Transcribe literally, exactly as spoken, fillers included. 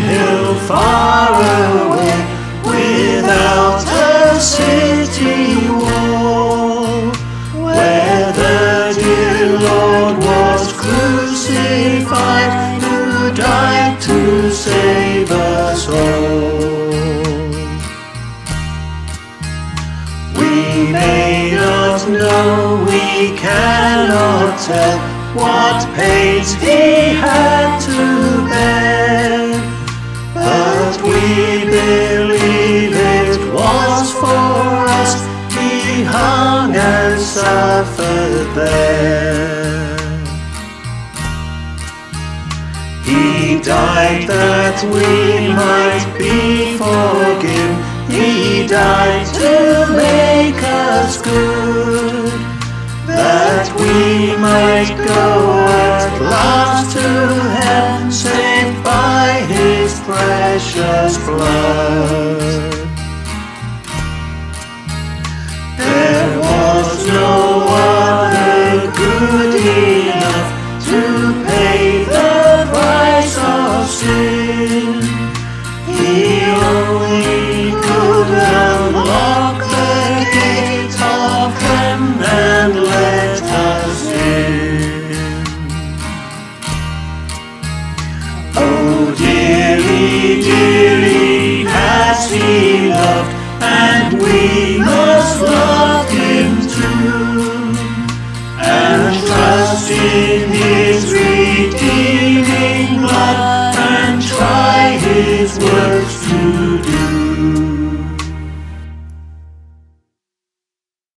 hill far away, without a city wall, where the dear Lord was crucified, who died to save us all. We may not know, we cannot tell, what pains he had to bear, but we believe it was for us he hung and suffered there. He died that we might be forgiven, he died to make us good, that we might go at last to heaven, saved by his precious blood. There was no other good enough to pay the price of sin. He only could unlock the gate of heaven and let us in. Oh, dearly, dearly has he loved, and we must love him too, and trust in his redeeming blood, and try his works to